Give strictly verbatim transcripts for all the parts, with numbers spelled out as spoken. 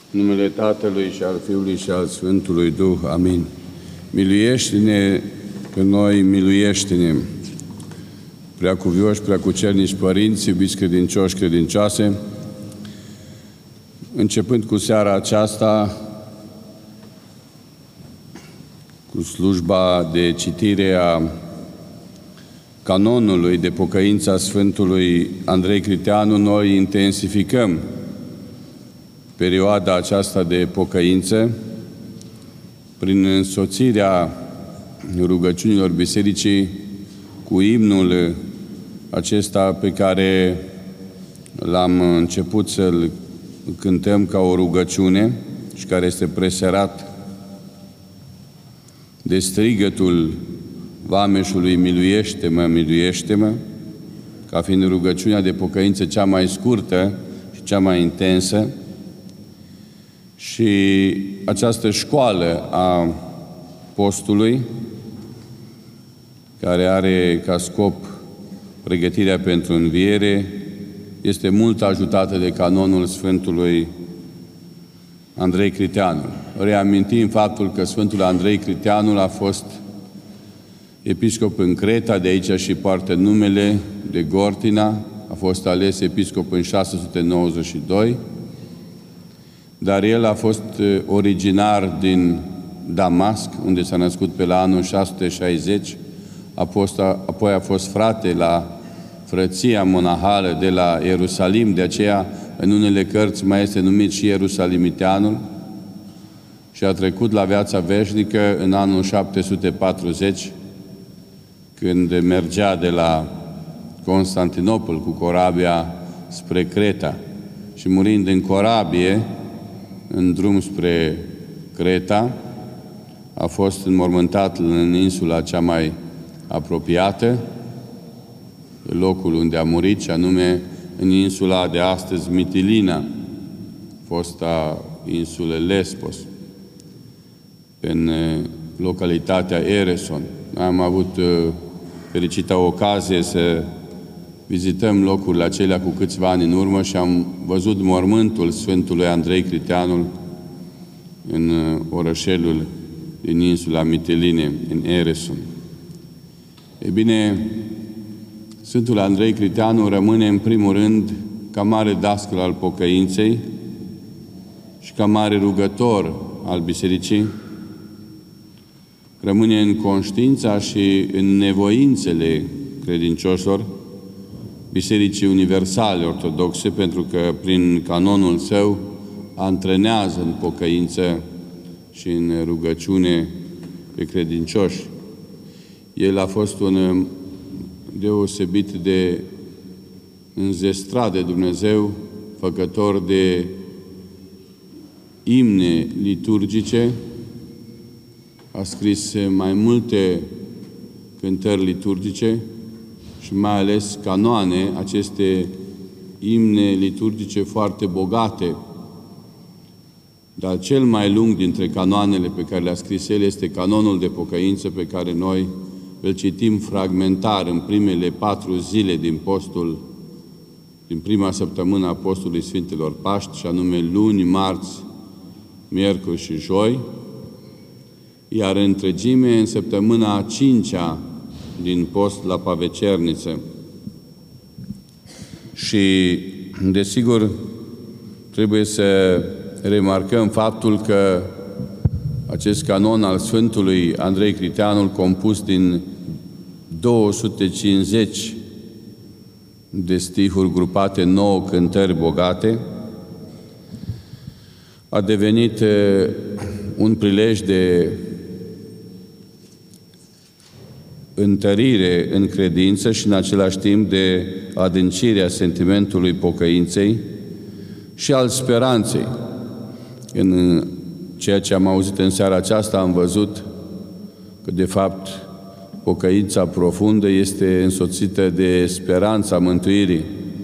În numele Tatălui și al Fiului și al Sfântului Duh. Amin. Miluiește-ne pe noi, miluiește-ne. Preacuvioși, preacucernici părinți, iubiți credincioși, credincioase, începând cu seara aceasta, cu slujba de citire a canonului de pocăință a Sfântului Andrei Criteanu, noi intensificăm perioada aceasta de pocăință prin însoțirea rugăciunilor Bisericii cu imnul acesta pe care l-am început să-l cântăm ca o rugăciune și care este preserat de strigătul vameșului miluiește-mă, miluiește-mă, ca fiind rugăciunea de pocăință cea mai scurtă și cea mai intensă. Și această școală a postului, care are ca scop pregătirea pentru înviere, este mult ajutată de canonul Sfântului Andrei Criteanu. Reamintim faptul că Sfântul Andrei Criteanu a fost episcop în Creta, de aici și poartă numele de Gortina, a fost ales episcop în șase sute nouăzeci și doi, dar el a fost originar din Damasc, unde s-a născut pe la anul șase sute șaizeci, apoi a fost frate la frăția monahală de la Ierusalim, de aceea în unele cărți mai este numit și Ierusalimiteanul, și a trecut la viața veșnică în anul șapte sute patruzeci, când mergea de la Constantinopol cu corabia spre Creta și murind în corabie, în drum spre Creta, a fost înmormântat în insula cea mai apropiată, locul unde a murit, și anume în insula de astăzi Mitilina, fosta insulă Lesbos, în localitatea Ereson. Am avut fericita ocazie să vizităm locurile acelea cu câțiva ani în urmă și am văzut mormântul Sfântului Andrei Criteanu în orășelul din insula Mitiline, în Ereson. E bine, Sfântul Andrei Criteanu rămâne în primul rând ca mare dascăl al pocăinței și ca mare rugător al Bisericii. Rămâne în conștiința și în nevoințele credincioșilor Bisericii Universale Ortodoxe, pentru că prin canonul său antrenează în pocăință și în rugăciune pe credincioși. El a fost un deosebit de înzestrat de Dumnezeu, făcător de imne liturgice, a scris mai multe cântări liturgice și mai ales canoane, aceste imne liturgice foarte bogate. Dar cel mai lung dintre canoanele pe care le-a scris el este canonul de pocăință, pe care noi îl citim fragmentar în primele patru zile din postul, din prima săptămână a postului Sfintelor Paști, și anume luni, marți, miercuri și joi, iar în întregime în săptămâna a cincea din post la Pavecerniță. Și, desigur, trebuie să remarcăm faptul că acest canon al Sfântului Andrei Criteanu, compus din două sute cincizeci de stihuri grupate în nouă cântări bogate, a devenit un prilej de întărire în credință și în același timp de adâncire a sentimentului pocăinței și al speranței. În ceea ce am auzit în seara aceasta, am văzut că, de fapt, pocăința profundă este însoțită de speranța mântuirii.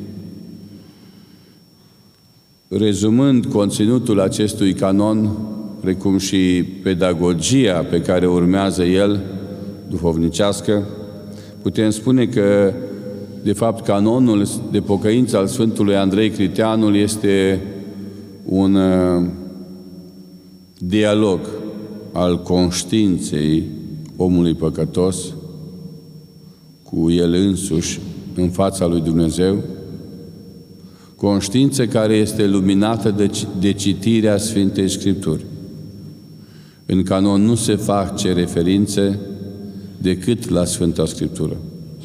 Rezumând conținutul acestui canon, precum și pedagogia pe care urmează el, duhovnicească, putem spune că, de fapt, canonul de pocăință al Sfântului Andrei Criteanu este un dialog al conștiinței omului păcătos cu el însuși în fața lui Dumnezeu, conștiință care este luminată de, de citirea Sfintei Scripturi. În canon nu se face referințe decât la Sfânta Scriptură.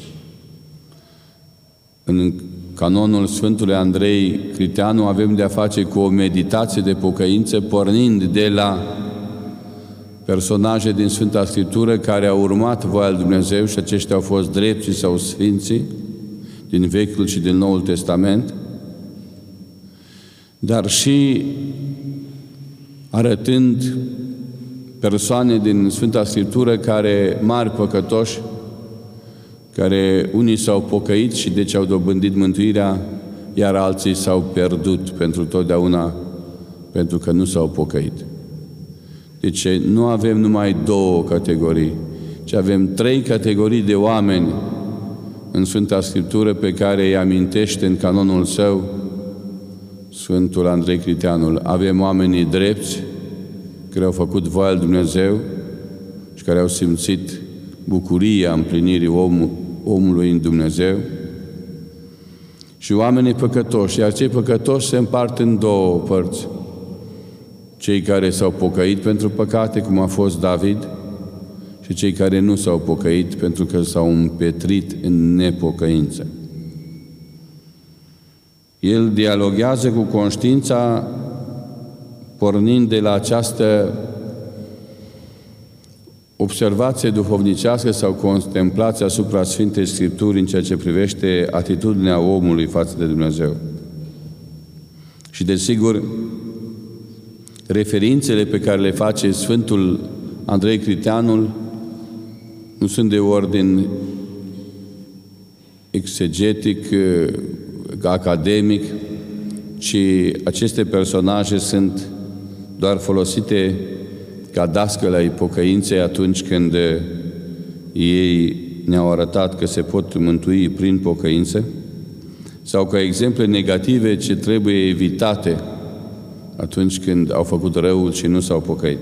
În canonul Sfântului Andrei Criteanu avem de-a face cu o meditație de pocăință pornind de la personaje din Sfânta Scriptură care au urmat voia lui Dumnezeu și aceștia au fost drepții sau sfinții din Vechiul și din Noul Testament, dar și arătând persoane din Sfânta Scriptură care, mari păcătoși, care unii s-au pocăit și deci au dobândit mântuirea, iar alții s-au pierdut pentru totdeauna pentru că nu s-au pocăit. Deci nu avem numai două categorii, ci avem trei categorii de oameni în Sfânta Scriptură pe care îi amintește în canonul său Sfântul Andrei Criteanul. Avem oamenii drepți care au făcut voia lui Dumnezeu și care au simțit bucuria împlinirii om, omului în Dumnezeu, și oamenii păcătoși, iar cei păcătoși se împart în două părți. Cei care s-au pocăit pentru păcate, cum a fost David, și cei care nu s-au pocăit pentru că s-au împetrit în nepocăință. El dialoghează cu conștiința pornind de la această observație duhovnicească sau contemplație asupra Sfintei Scripturi în ceea ce privește atitudinea omului față de Dumnezeu. Și desigur, referințele pe care le face Sfântul Andrei Criteanul nu sunt de ordin exegetic, academic, ci aceste personaje sunt doar folosite ca dascăle ai pocăinței atunci când ei ne-au arătat că se pot mântui prin pocăință, sau ca exemple negative ce trebuie evitate atunci când au făcut răul și nu s-au pocăit.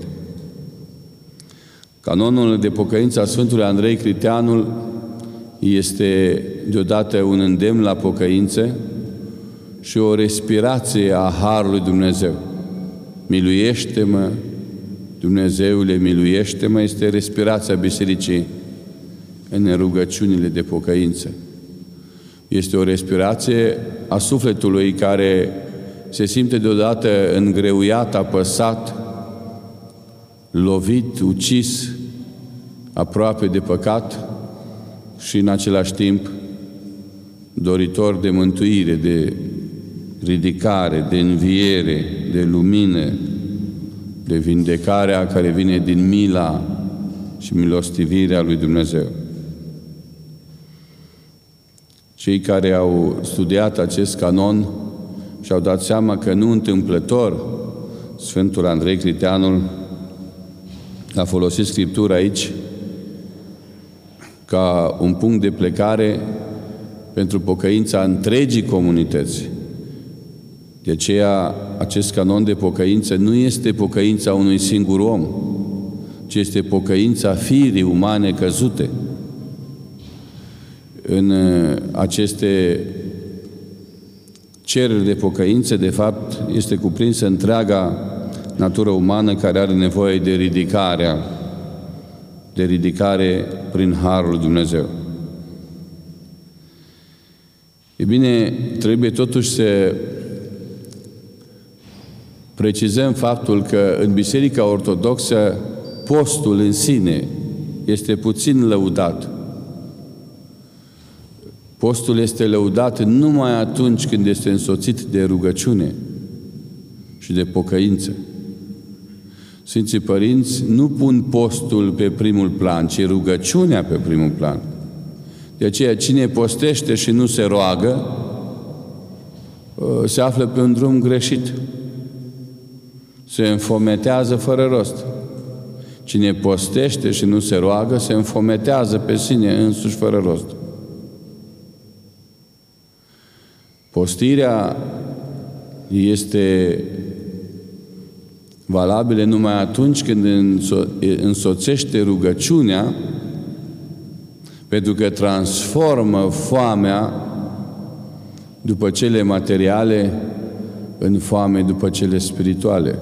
Canonul de pocăință a Sfântului Andrei Criteanul este deodată un îndemn la pocăință și o respirație a Harului Dumnezeu. Miluiește-mă, Dumnezeule, miluiește-mă, este respirația Bisericii în rugăciunile de pocăință. Este o respirație a sufletului care se simte deodată îngreuiat, apăsat, lovit, ucis, aproape de păcat și în același timp doritor de mântuire, de ridicare, de înviere, de lumină, de vindecarea care vine din mila și milostivirea lui Dumnezeu. Cei care au studiat acest canon și-au dat seama că nu întâmplător Sfântul Andrei Criteanul a folosit Scriptura aici ca un punct de plecare pentru pocăința întregii comunități. De aceea, acest canon de pocăință nu este pocăința unui singur om, ci este pocăința firii umane căzute. În aceste cereri de pocăință, de fapt, este cuprinsă întreaga natură umană care are nevoie de ridicarea, de ridicare prin Harul Dumnezeu. E bine, trebuie totuși să precizăm faptul că în Biserica Ortodoxă postul în sine este puțin lăudat. Postul este lăudat numai atunci când este însoțit de rugăciune și de pocăință. Sfinții Părinți nu pun postul pe primul plan, ci rugăciunea pe primul plan. De aceea, cine postește și nu se roagă, se află pe un drum greșit. Se înfometează fără rost. Cine postește și nu se roagă, se înfometează pe sine însuși fără rost. Postirea este valabile numai atunci când însoțește rugăciunea, pentru că transformă foamea după cele materiale în foame după cele spirituale.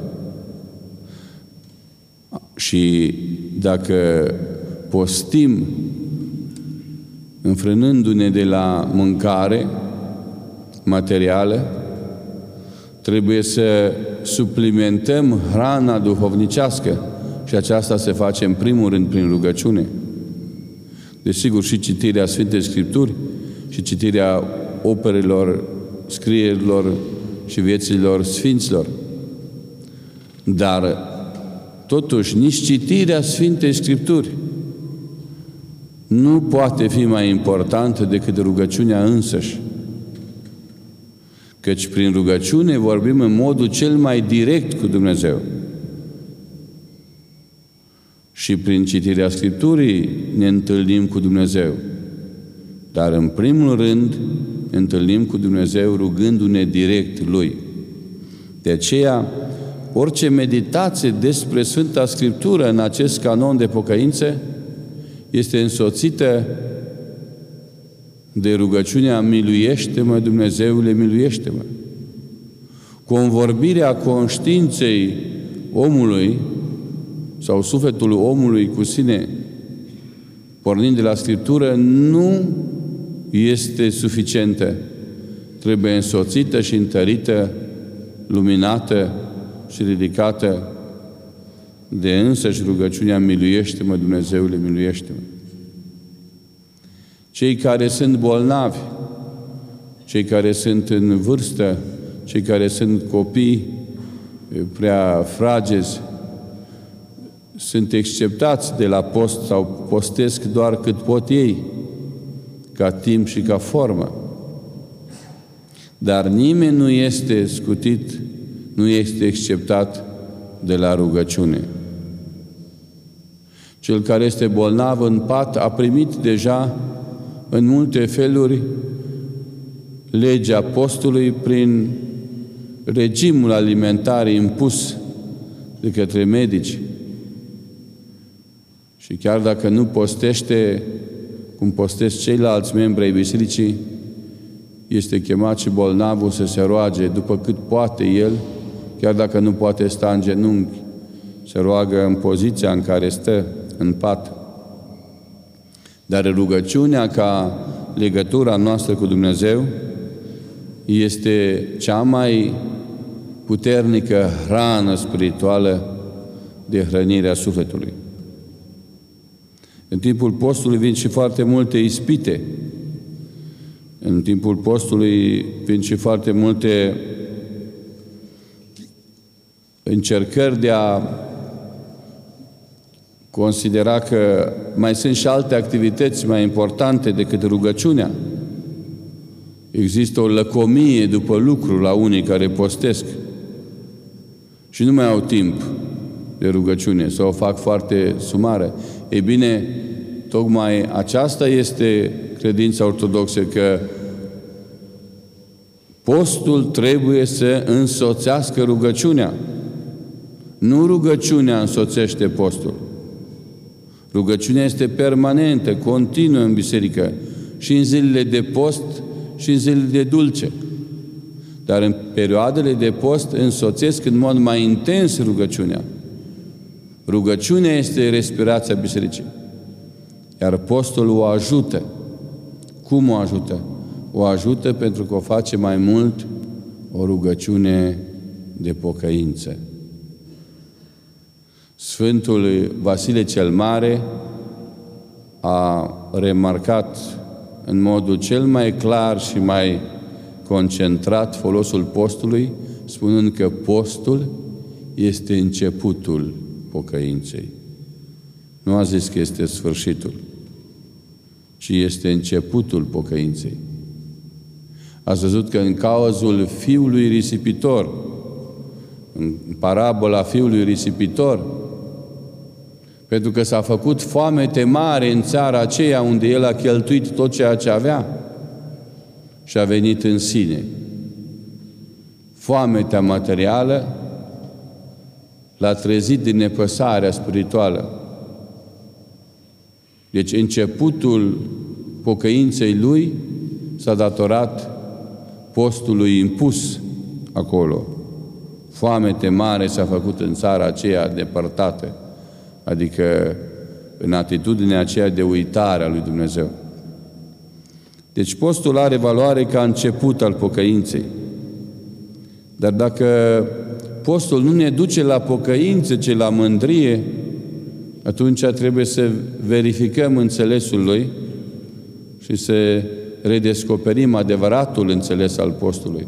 Și dacă postim înfrânându-ne de la mâncare materială, trebuie să suplimentăm hrana duhovnicească și aceasta se face în primul rând prin rugăciune. Desigur, și citirea Sfintei Scripturi și citirea operelor, scrierilor și vieților sfinților. Dar, totuși, nici citirea Sfintei Scripturi nu poate fi mai importantă decât rugăciunea însăși. Căci prin rugăciune vorbim în modul cel mai direct cu Dumnezeu. Și prin citirea Scripturii ne întâlnim cu Dumnezeu. Dar în primul rând ne întâlnim cu Dumnezeu rugându-ne direct Lui. De aceea, orice meditație despre Sfânta Scriptură în acest canon de pocăință este însoțită de rugăciunea miluiește-mă, Dumnezeule, miluiește-mă. Convorbirea conștiinței omului sau sufletul omului cu sine, pornind de la Scriptură, nu este suficientă. Trebuie însoțită și întărită, luminată și ridicată de însăși rugăciunea miluiește-mă, Dumnezeule, miluiește-mă. Cei care sunt bolnavi, cei care sunt în vârstă, cei care sunt copii prea fragezi, sunt exceptați de la post sau postesc doar cât pot ei, ca timp și ca formă. Dar nimeni nu este scutit, nu este exceptat de la rugăciune. Cel care este bolnav în pat a primit deja în multe feluri legea postului prin regimul alimentar impus de către medici. Și chiar dacă nu postește cum postesc ceilalți membri ai bisericii, este chemat și bolnavul să se roage după cât poate el, chiar dacă nu poate sta în genunchi, se roagă în poziția în care stă, în pat. Dar rugăciunea, ca legătura noastră cu Dumnezeu, este cea mai puternică hrană spirituală de hrănirea sufletului. În timpul postului vin și foarte multe ispite. În timpul postului vin și foarte multe încercări de a considera că mai sunt și alte activități mai importante decât rugăciunea. Există o lăcomie după lucru la unii care postesc și nu mai au timp de rugăciune sau o fac foarte sumară. Ei bine, tocmai aceasta este credința ortodoxă, că postul trebuie să însoțească rugăciunea. Nu rugăciunea însoțește postul. Rugăciunea este permanentă, continuă în biserică, și în zilele de post și în zilele de dulce. Dar în perioadele de post însoțesc în mod mai intens rugăciunea. Rugăciunea este respirația bisericii. Iar postul o ajută. Cum o ajută? O ajută pentru că o face mai mult o rugăciune de pocăință. Sfântul Vasile cel Mare a remarcat în modul cel mai clar și mai concentrat folosul postului, spunând că postul este începutul pocăinței. Nu a zis că este sfârșitul, ci este începutul pocăinței. Ați văzut că în cazul fiului risipitor, în parabola fiului risipitor, pentru că s-a făcut foamete mare în țara aceea unde el a cheltuit tot ceea ce avea și a venit în sine. Foametea materială l-a trezit din nepăsarea spirituală. Deci începutul pocăinței lui s-a datorat postului impus acolo. Foamete mare s-a făcut în țara aceea depărtată, adică în atitudinea aceea de uitare a lui Dumnezeu. Deci postul are valoare ca început al pocăinței. Dar dacă postul nu ne duce la pocăință, ci la mândrie, atunci trebuie să verificăm înțelesul lui și să redescoperim adevăratul înțeles al postului.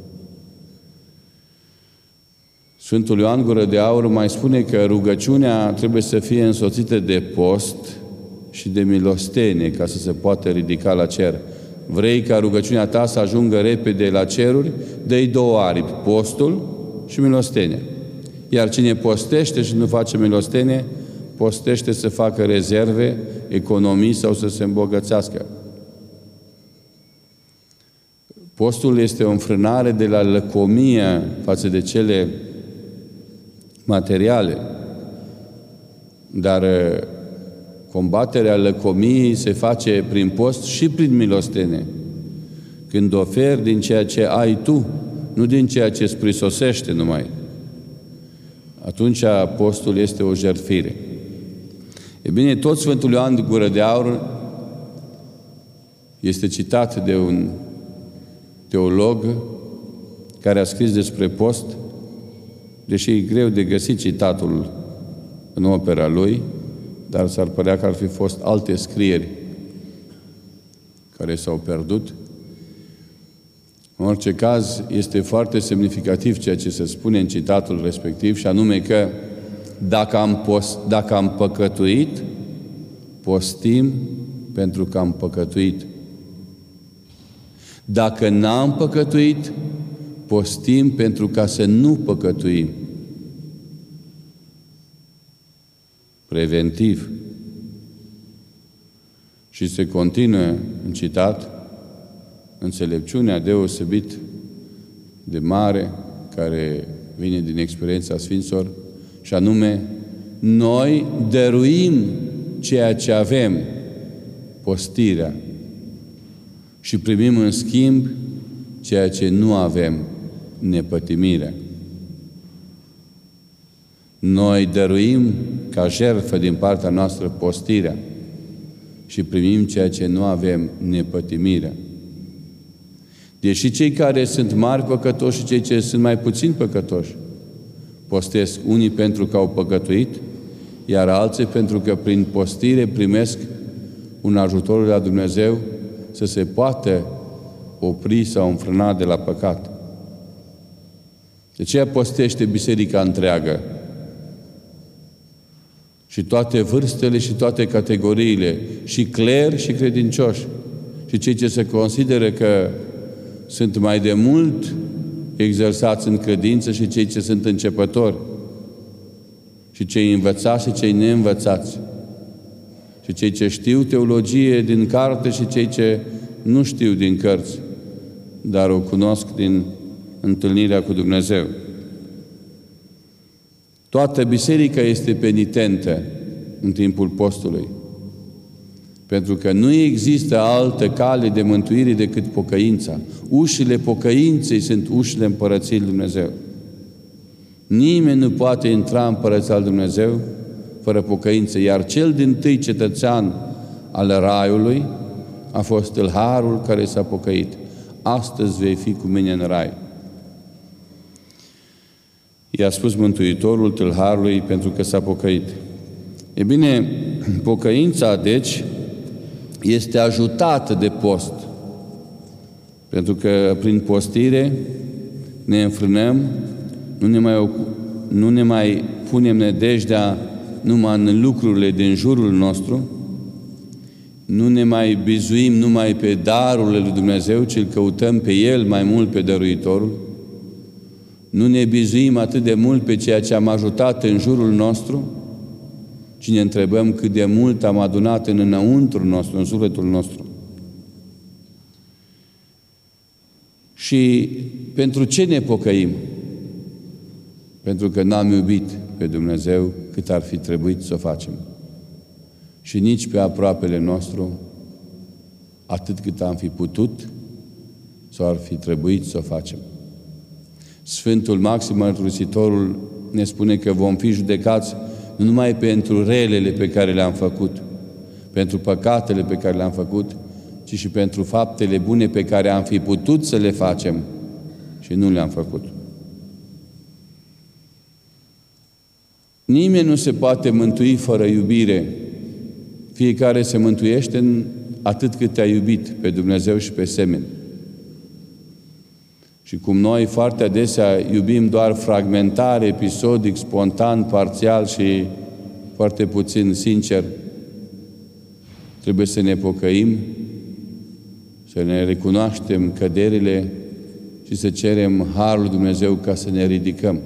Sfântul Ioan Gură de Aur mai spune că rugăciunea trebuie să fie însoțită de post și de milostenie ca să se poată ridica la cer. Vrei ca rugăciunea ta să ajungă repede la ceruri? Dă-i două aripi, postul și milostenia. Iar cine postește și nu face milostenie, postește să facă rezerve, economii sau să se îmbogățească. Postul este o înfrânare de la lăcomie față de cele materiale, dar combaterea lăcomiei se face prin post și prin milostenie. Când oferi din ceea ce ai tu, nu din ceea ce îți prisosește numai, atunci postul este o jertfire. E bine, tot Sfântul Ioan Gură de Aur este citat de un teolog care a scris despre post, deși e greu de găsit citatul în opera lui, dar s-ar părea că ar fi fost alte scrieri care s-au pierdut. În orice caz, este foarte semnificativ ceea ce se spune în citatul respectiv, și anume că dacă am, post, dacă am păcătuit, postim pentru că am păcătuit. Dacă n-am păcătuit, postim pentru ca să nu păcătuim. Preventiv. Și se continuă în citat înțelepciunea deosebit de mare care vine din experiența Sfinților, și anume, noi dăruim ceea ce avem, postirea, și primim în schimb ceea ce nu avem, nepătimirea. Noi dăruim ca jertfă din partea noastră postirea și primim ceea ce nu avem, nepătimirea. Deși cei care sunt mari păcătoși și cei ce sunt mai puțin păcătoși postesc, unii pentru că au păcătuit, iar alții pentru că prin postire primesc un ajutor de la Dumnezeu să se poată opri sau înfrâna de la păcat. De aceea postește biserica întreagă. Și toate vârstele și toate categoriile, și cler și credincioși, și cei ce se consideră că sunt mai de mult exersați în credință și cei ce sunt începători, și cei învățați și cei neînvățați, și cei ce știu teologie din carte și cei ce nu știu din cărți, dar o cunosc din întâlnirea cu Dumnezeu. Toată biserica este penitentă în timpul postului, pentru că nu există altă cale de mântuire decât pocăința. Ușile pocăinței sunt ușile Împărăției lui Dumnezeu. Nimeni nu poate intra în Împărăția lui Dumnezeu fără pocăință, iar cel dintâi cetățean al Raiului a fost tâlharul care s-a pocăit. Astăzi vei fi cu mine în Rai. I-a spus Mântuitorul tâlharului pentru că s-a pocăit. E bine, pocăința, deci, este ajutată de post. Pentru că prin postire ne înfrânăm, nu ne mai, nu ne mai punem nădejdea numai în lucrurile din jurul nostru, nu ne mai bizuim numai pe darurile lui Dumnezeu, ci îl căutăm pe El mai mult, pe Dăruitorul. Nu ne bizuim atât de mult pe ceea ce am ajutat în jurul nostru, ci ne întrebăm cât de mult am adunat în înăuntru nostru, în sufletul nostru. Și pentru ce ne pocăim? Pentru că n-am iubit. pe Dumnezeu cât ar fi trebuit să o facem. Și nici pe aproapele nostru atât cât am fi putut sau ar fi trebuit să o facem. Sfântul Maxim Mărturisitorul ne spune că vom fi judecați nu numai pentru relele pe care le-am făcut, pentru păcatele pe care le-am făcut, ci și pentru faptele bune pe care am fi putut să le facem și nu le-am făcut. Nimeni nu se poate mântui fără iubire. Fiecare se mântuiește în atât cât te-a iubit pe Dumnezeu și pe semeni. Și cum noi foarte adesea iubim doar fragmentar, episodic, spontan, parțial și foarte puțin sincer, trebuie să ne pocăim, să ne recunoaștem căderile și să cerem harul lui Dumnezeu ca să ne ridicăm.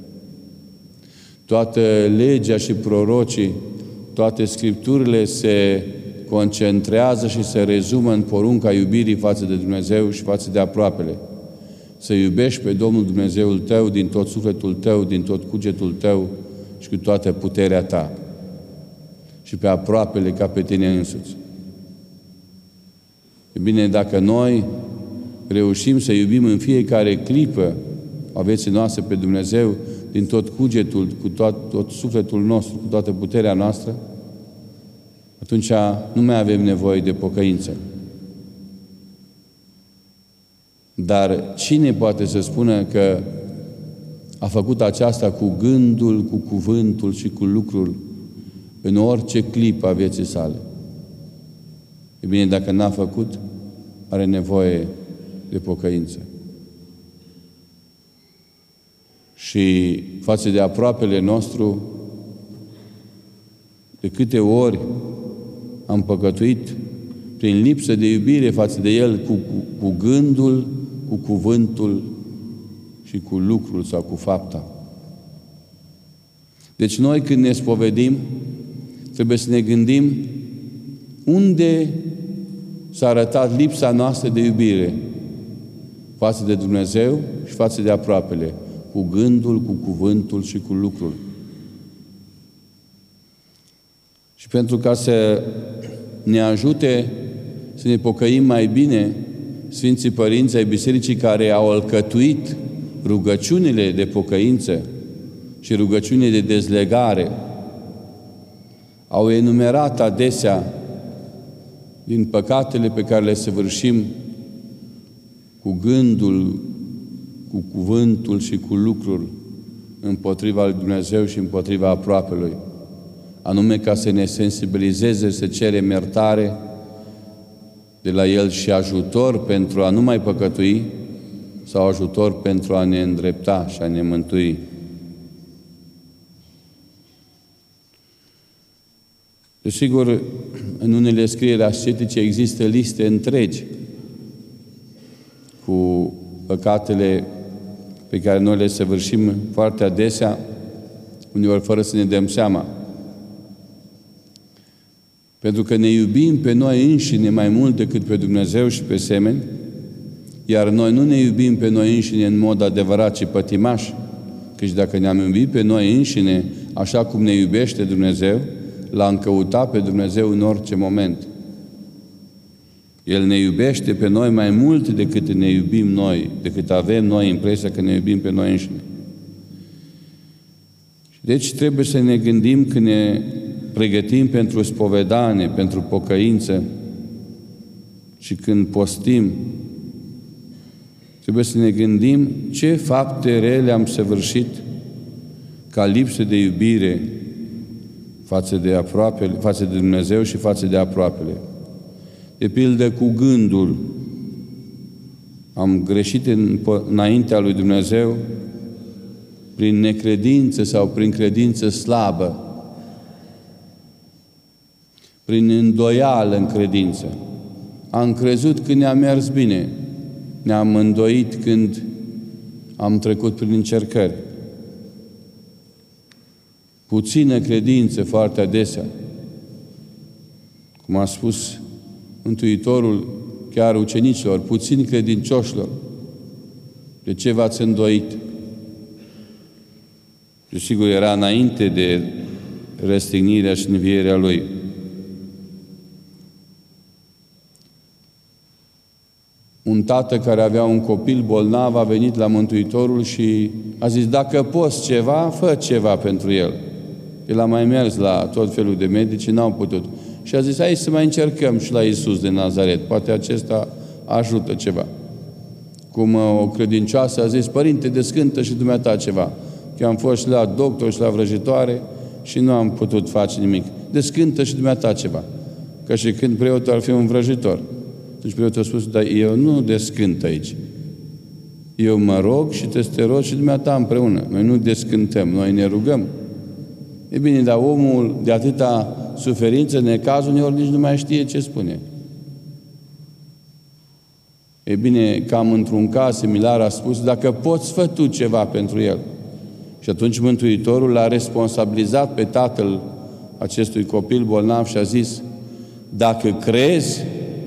Toată legea și prorocii, toate Scripturile se concentrează și se rezumă în porunca iubirii față de Dumnezeu și față de aproapele. Să iubești pe Domnul Dumnezeul tău din tot sufletul tău, din tot cugetul tău și cu toată puterea ta. Și pe aproapele ca pe tine însuți. E bine, dacă noi reușim să iubim în fiecare clipă a vieții noastre pe Dumnezeu din tot cugetul, cu tot, tot sufletul nostru, cu toată puterea noastră, atunci nu mai avem nevoie de pocăință. Dar cine poate să spună că a făcut aceasta cu gândul, cu cuvântul și cu lucrul în orice clipă a vieții sale? E bine, dacă n-a făcut, are nevoie de pocăință. Și față de aproapele nostru, de câte ori am păcătuit prin lipsă de iubire față de El cu, cu, cu gândul, cu cuvântul și cu lucrul sau cu fapta. Deci noi când ne spovedim, trebuie să ne gândim unde s-a arătat lipsa noastră de iubire față de Dumnezeu și față de aproapele, cu gândul, cu cuvântul și cu lucrul. Și pentru ca să ne ajute să ne pocăim mai bine, Sfinții Părinți ai Bisericii care au alcătuit rugăciunile de pocăință și rugăciunile de dezlegare, au enumerat adesea din păcatele pe care le săvârșim cu gândul, cu cuvântul și cu lucrul împotriva lui Dumnezeu și împotriva aproapelui, anume ca să ne sensibilizeze, să cerem iertare de la El și ajutor pentru a nu mai păcătui sau ajutor pentru a ne îndrepta și a ne mântui. Desigur, în unele scrieri ascetice există liste întregi cu păcatele pe care noi le săvârșim foarte adesea, uneori fără să ne dăm seama. Pentru că ne iubim pe noi înșine mai mult decât pe Dumnezeu și pe semeni, iar noi nu ne iubim pe noi înșine în mod adevărat, ci pătimaș. Căci dacă ne-am iubit pe noi înșine, așa cum ne iubește Dumnezeu, L-am căutat pe Dumnezeu în orice moment. El ne iubește pe noi mai mult decât ne iubim noi, decât avem noi impresia că ne iubim pe noi înșine. Deci trebuie să ne gândim când ne pregătim pentru spovedanie, pentru pocăință și când postim, trebuie să ne gândim ce fapte rele am săvârșit ca lipsă de iubire față de aproapele, față de Dumnezeu și față de aproapele. De pildă, cu gândul am greșit în, înaintea lui Dumnezeu prin necredință sau prin credință slabă, prin îndoială în credință. Am crezut când ne-a mers bine, ne-am îndoit când am trecut prin încercări. Puțină credință foarte adesea. Cum a spus Mântuitorul chiar ucenicilor, puțini credincioșilor. De ce v-ați îndoit? Și sigur era înainte de răstignirea și învierea Lui. Un tată care avea un copil bolnav a venit la Mântuitorul și a zis, dacă poți ceva, fă ceva pentru el. El a mai mers la tot felul de medici, n-au putut. Și a zis, hai să mai încercăm și la Iisus de Nazaret, poate acesta ajută ceva. Cum o credincioasă a zis, Părinte, descântă și dumneata ceva. Că am fost și la doctor și la vrăjitoare și nu am putut face nimic. Descântă și dumneata ceva. Ca și când preotul ar fi un vrăjitor. Deci preotul a spus, dar eu nu descânt aici. Eu mă rog și te te rog și dumneata împreună. Noi nu descântăm, noi ne rugăm. E bine, dar omul de atâta suferință, necaz, uneori nici nu mai știe ce spune. E bine, cam într-un caz similar a spus, dacă poți, fă tu ceva pentru el. Și atunci Mântuitorul l-a responsabilizat pe tatăl acestui copil bolnav și a zis, dacă crezi,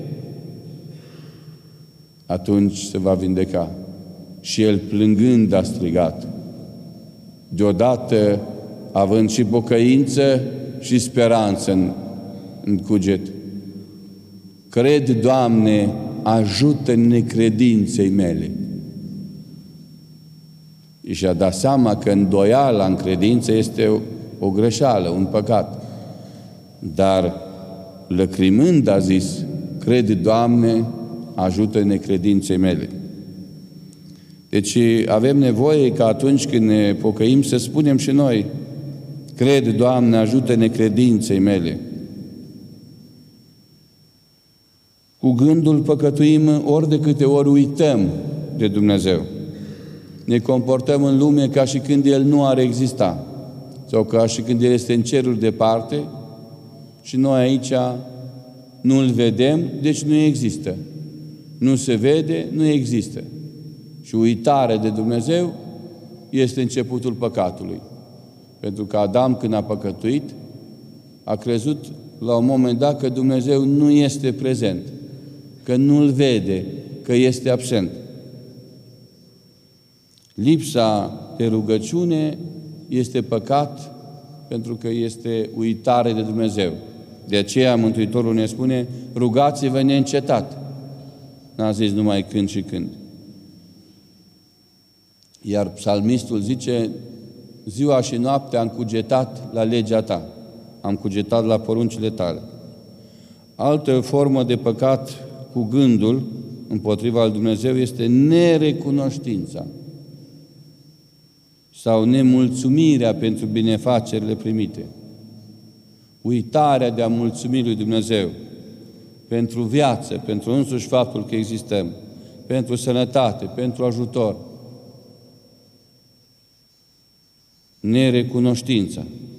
atunci se va vindeca. Și el plângând a strigat, deodată având și pocăință și speranță în, în cuget. Cred, Doamne, ajută necredinței mele. Și a dat seama că îndoiala în credință este o, o greșeală, un păcat. Dar lăcrimând a zis, cred, Doamne, ajută necredinței mele. Deci avem nevoie ca atunci când ne pocăim să spunem și noi, cred, Doamne, ajută necredinței mele. Cu gândul păcătuim ori de câte ori uităm de Dumnezeu. Ne comportăm în lume ca și când El nu ar exista, sau ca și când El este în cerul departe și noi aici nu-L vedem, deci nu există. Nu se vede, nu există. Și uitarea de Dumnezeu este începutul păcatului. Pentru că Adam, când a păcătuit, a crezut la un moment dat că Dumnezeu nu este prezent, că nu-L vede, că este absent. Lipsa de rugăciune este păcat pentru că este uitare de Dumnezeu. De aceea Mântuitorul ne spune, rugați-vă neîncetat. N-a zis numai când și când. Iar psalmistul zice, ziua și noaptea am cugetat la legea ta, am cugetat la poruncile tale. Altă formă de păcat cu gândul împotriva lui Dumnezeu este nerecunoștința sau nemulțumirea pentru binefacerile primite. Uitarea de a mulțumi lui Dumnezeu pentru viață, pentru însuși faptul că existăm, pentru sănătate, pentru ajutor. Nerecunoștința.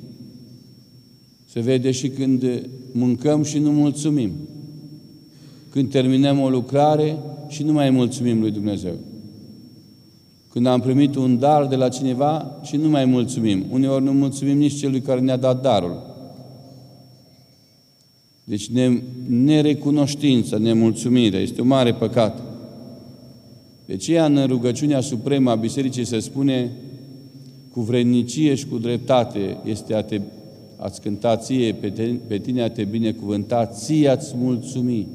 Se vede și când mâncăm și nu mulțumim. Când terminăm o lucrare și nu mai mulțumim lui Dumnezeu. Când am primit un dar de la cineva și nu mai mulțumim. Uneori nu mulțumim nici celui care ne-a dat darul. Deci ne, nerecunoștința, nemulțumirea este un mare păcat. De aceea în rugăciunea supremă a Bisericii se spune cu vrednicie și cu dreptate este a te, a-ți cânta ție, pe, te, pe tine a te binecuvânta, ție a-ți mulțumi.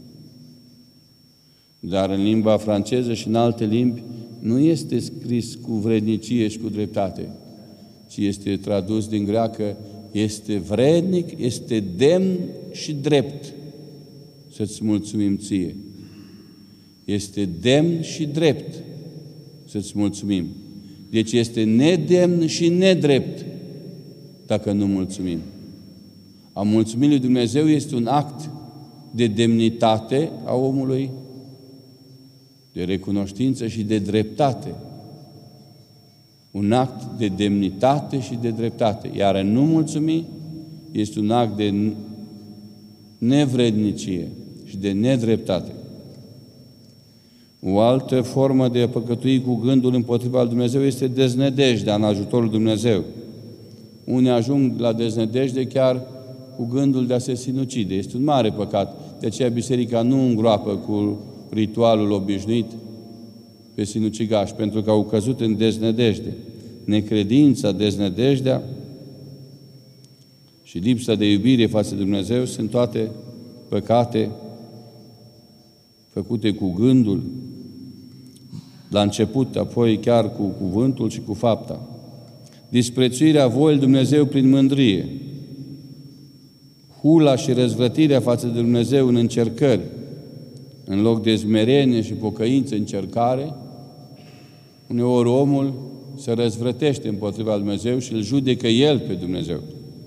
Dar în limba franceză și în alte limbi nu este scris cu vrednicie și cu dreptate, ci este tradus din greacă, este vrednic, este demn și drept să-ți mulțumim ție. Este demn și drept să-ți mulțumim. Deci este nedemn și nedrept dacă nu mulțumim. A mulțumi lui Dumnezeu este un act de demnitate a omului, de recunoștință și de dreptate. Un act de demnitate și de dreptate. Iar a nu mulțumi este un act de nevrednicie și de nedreptate. O altă formă de a păcătui cu gândul împotriva lui Dumnezeu este deznădejdea în ajutorul Dumnezeu. Unii ajung la deznădejde chiar cu gândul de a se sinucide. Este un mare păcat. De aceea Biserica nu îngroapă cu ritualul obișnuit pe sinucigași, pentru că au căzut în deznădejde. necredința, deznădejdea și lipsa de iubire față de Dumnezeu sunt toate păcate făcute cu gândul, la început, apoi chiar cu cuvântul și cu fapta. Disprețuirea voii lui Dumnezeu prin mândrie, hula și răzvrătirea față de Dumnezeu în încercări, în loc de smerenie și pocăință în încercare, uneori omul se răzvrătește împotriva lui Dumnezeu și îl judecă el pe Dumnezeu.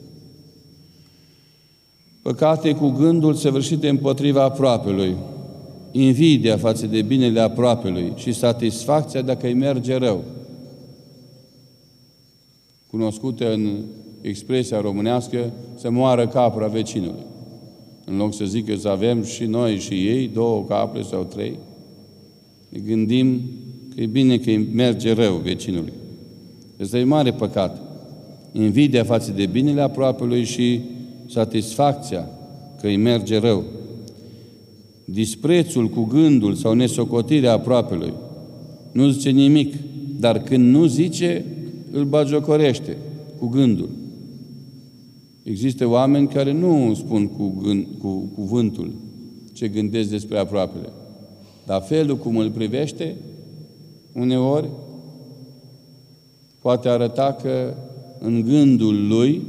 Păcate cu gândul săvârșite împotriva aproapelui, invidia față de binele aproapelui și satisfacția dacă îi merge rău. Cunoscută în expresia românească, să moară capra vecinului. În loc să zică să avem și noi și ei două capre sau trei, ne gândim că e bine că îi merge rău vecinului. Ăsta e mare păcat. Invidia față de binele aproapelui și satisfacția că îi merge rău. Disprețul cu gândul sau nesocotirea aproapelui. Nu zice nimic, dar când nu zice, îl bagiocorește cu gândul. Există oameni care nu spun cu, gând, cu cuvântul ce gândesc despre aproapele, dar felul cum îl privește, uneori, poate arăta că în gândul lui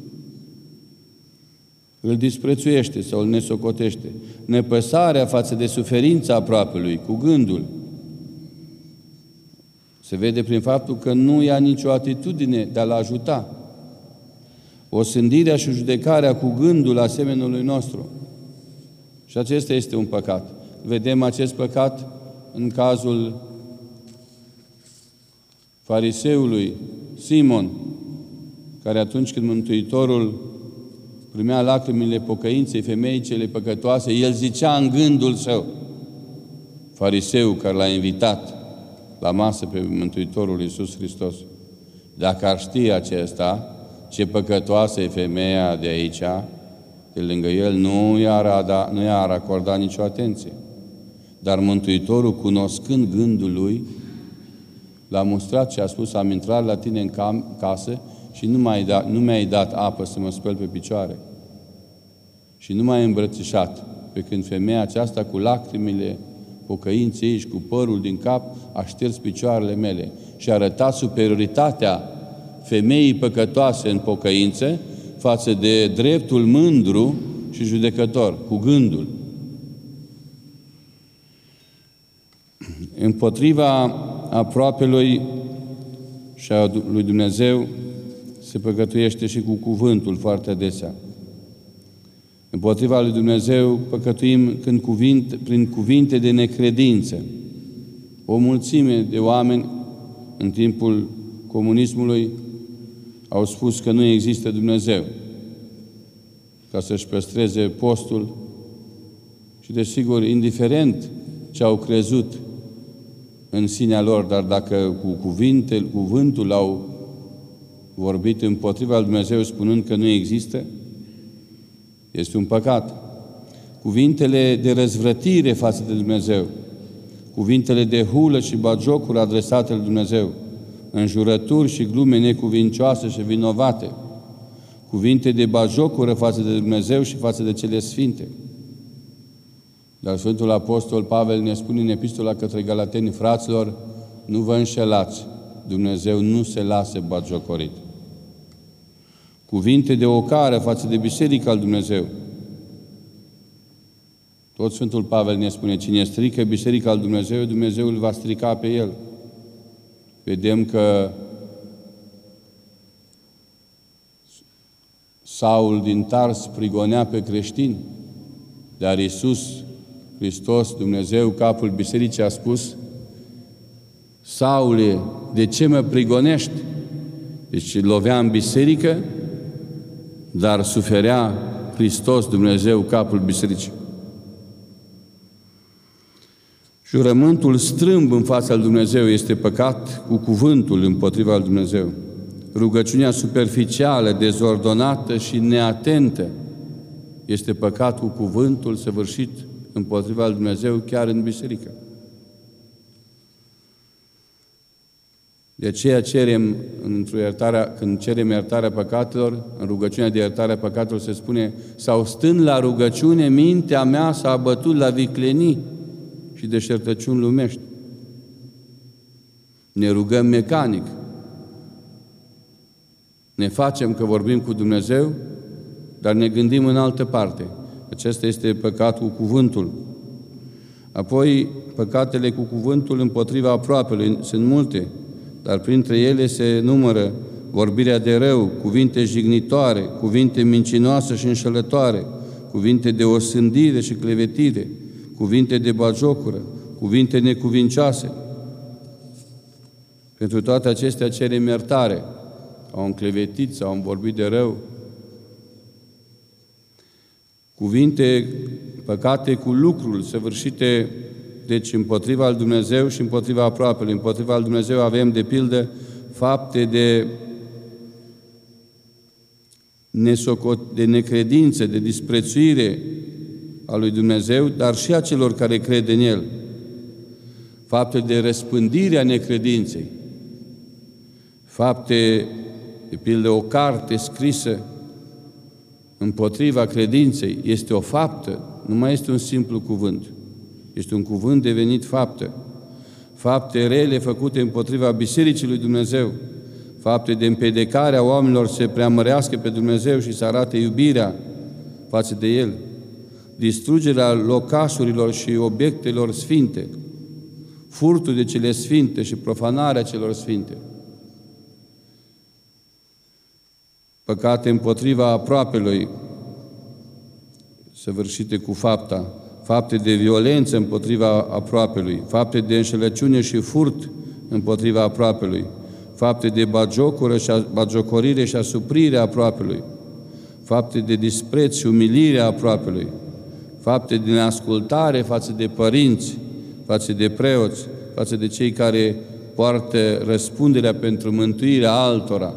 îl disprețuiește sau îl nesocotește. Nepăsarea față de suferința aproapelui, cu gândul, se vede prin faptul că nu ia nicio atitudine de a-l ajuta. Osândirea și judecarea cu gândul asemenului nostru. Și acesta este un păcat. Vedem acest păcat în cazul fariseului Simon, care atunci când Mântuitorul primea lacrimile pocăinței femeii cele păcătoase, el zicea în gândul său, fariseu care l-a invitat la masă pe Mântuitorul Iisus Hristos, dacă ar ști acesta, ce păcătoasă e femeia de aici, de lângă el, nu i-ar, da, nu i-ar acorda nicio atenție. Dar Mântuitorul, cunoscând gândul lui, l-a mustrat și a spus, am intrat la tine în cam, casă și nu, m-ai dat, nu mi-ai dat apă să mă spăl pe picioare. Și nu m-ai îmbrățișat, pe când femeia aceasta cu lacrimile pocăinței și cu părul din cap a șters picioarele mele și a arătat superioritatea femeii păcătoase în pocăință față de dreptul mândru și judecător, cu gândul. Împotriva aproapelui și a lui Dumnezeu se păcătuiește și cu cuvântul foarte adesea. Împotriva lui Dumnezeu păcătuim când cuvinte, prin cuvinte de necredință. O mulțime de oameni în timpul comunismului au spus că nu există Dumnezeu, ca să-și păstreze postul și, desigur, indiferent ce au crezut în sinea lor, dar dacă cu cuvinte, cuvântul au vorbit împotriva lui Dumnezeu spunând că nu există, este un păcat. Cuvintele de răzvrătire față de Dumnezeu, cuvintele de hulă și bagiocuri adresate lui Dumnezeu, înjurături și glume necuvincioase și vinovate, cuvinte de bagiocură față de Dumnezeu și față de cele sfinte. Dar Sfântul Apostol Pavel ne spune în epistola către Galateni, fraților, nu vă înșelați, Dumnezeu nu se lasă bagiocorit. Cuvinte de ocară față de biserica lui Dumnezeu. Tot Sfântul Pavel ne spune, cine strică biserica lui Dumnezeu, Dumnezeu îl va strica pe el. Vedem că Saul din Tars prigonea pe creștini, dar Iisus Hristos, Dumnezeu, capul bisericii, a spus, Saule, de ce mă prigonești? Deci lovea în biserică, dar suferea Hristos, Dumnezeu, capul bisericii. Jurământul strâmb în fața lui Dumnezeu este păcat cu cuvântul împotriva lui Dumnezeu. Rugăciunea superficială, dezordonată și neatentă este păcat cu cuvântul săvârșit împotriva lui Dumnezeu chiar în biserică. De aceea cerem, într-o iertare, când cerem iertarea păcatelor, în rugăciunea de iertare a păcatelor se spune: sau stând la rugăciune, mintea mea s-a abătut la viclenii și deșertăciuni lumești. Ne rugăm mecanic. Ne facem că vorbim cu Dumnezeu, dar ne gândim în altă parte. Acesta este păcat cu cuvântul. Apoi, păcatele cu cuvântul împotriva aproapelui sunt multe, dar printre ele se numără vorbirea de rău, cuvinte jignitoare, cuvinte mincinoase și înșelătoare, cuvinte de osândire și clevetire, cuvinte de batjocură, cuvinte necuvincioase. Pentru toate acestea cerem iertare. Au înclevetit sau au vorbit de rău. Cuvinte, păcate cu lucruri săvârșite, deci împotriva lui Dumnezeu și împotriva aproapelui. Împotriva lui Dumnezeu avem, de pildă, fapte de, nesocot, de necredință, de disprețuire a lui Dumnezeu, dar și a celor care cred în El. Fapte de răspândire a necredinței. Fapte, de pildă, o carte scrisă împotriva credinței este o faptă, nu mai este un simplu cuvânt. Este un cuvânt devenit faptă. Fapte rele făcute împotriva Bisericii lui Dumnezeu. Fapte de împedecare a oamenilor să se preamărească pe Dumnezeu și să arate iubirea față de El. Distrugerea locașurilor și obiectelor sfinte. Furtul de cele sfinte și profanarea celor sfinte. Păcate împotriva aproapelui, săvârșite cu fapta, fapte de violență împotriva aproapelui, fapte de înșelăciune și furt împotriva aproapelui, fapte de batjocură și batjocorire și asuprire a aproapelui, fapte de dispreț și umilire a aproapelui, fapte de neascultare față de părinți, față de preoți, față de cei care poartă răspunderea pentru mântuirea altora,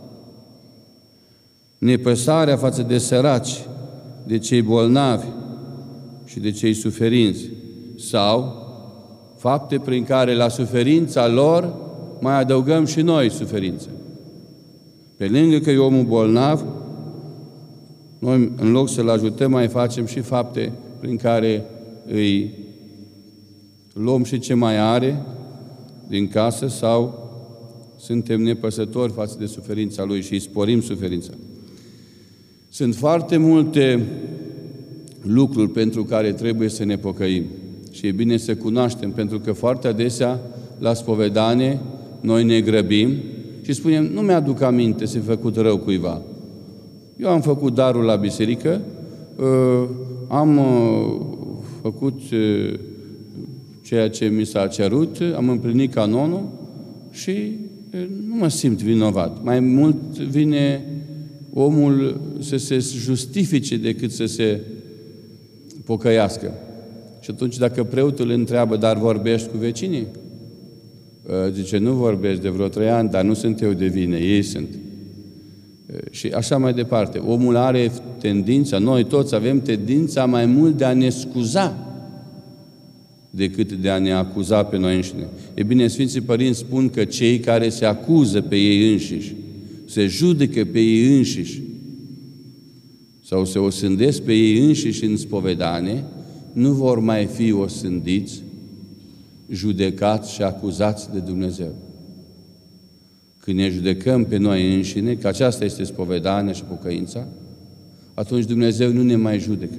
nepăsarea față de săraci, de cei bolnavi și de cei suferinți, sau fapte prin care la suferința lor mai adăugăm și noi suferință. Pe lângă că e omul bolnav, noi, în loc să-l ajutăm, mai facem și fapte prin care îi luăm și ce mai are din casă, sau suntem nepăsători față de suferința lui și îi sporim suferința. Sunt foarte multe lucruri pentru care trebuie să ne pocăim și e bine să cunoaștem, pentru că foarte adesea la spovedanie noi ne grăbim și spunem: nu mi-aduc aminte să fi făcut rău cuiva. Eu am făcut darul la biserică, am făcut ceea ce mi s-a cerut, am împlinit canonul și nu mă simt vinovat. Mai mult vine omul să se justifice decât să se pocăiască. Și atunci, dacă preotul îl întreabă: dar vorbești cu vecinii? Zice: nu vorbesc de vreo trei ani, dar nu sunt eu de vină, ei sunt. Și așa mai departe. Omul are tendința, noi toți avem tendința mai mult de a ne scuza decât de a ne acuza pe noi înșine. E bine, Sfinții Părinți spun că cei care se acuză pe ei înșiși, se judecă pe ei înșiși sau se osândesc pe ei înșiși în spovedanie, nu vor mai fi osândiți, judecați și acuzați de Dumnezeu. Când ne judecăm pe noi înșine, că aceasta este spovedania și pocăința, atunci Dumnezeu nu ne mai judecă.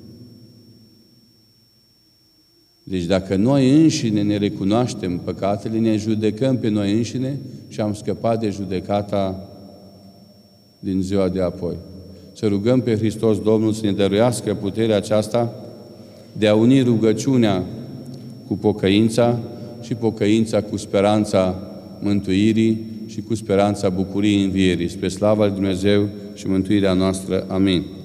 Deci dacă noi înșine ne recunoaștem păcatele, ne judecăm pe noi înșine și am scăpat de judecata din ziua de apoi. Să rugăm pe Hristos Domnul să ne dăruiască puterea aceasta de a uni rugăciunea cu pocăința și pocăința cu speranța mântuirii și cu speranța bucuriei învierii. Spre slava lui Dumnezeu și mântuirea noastră. Amin.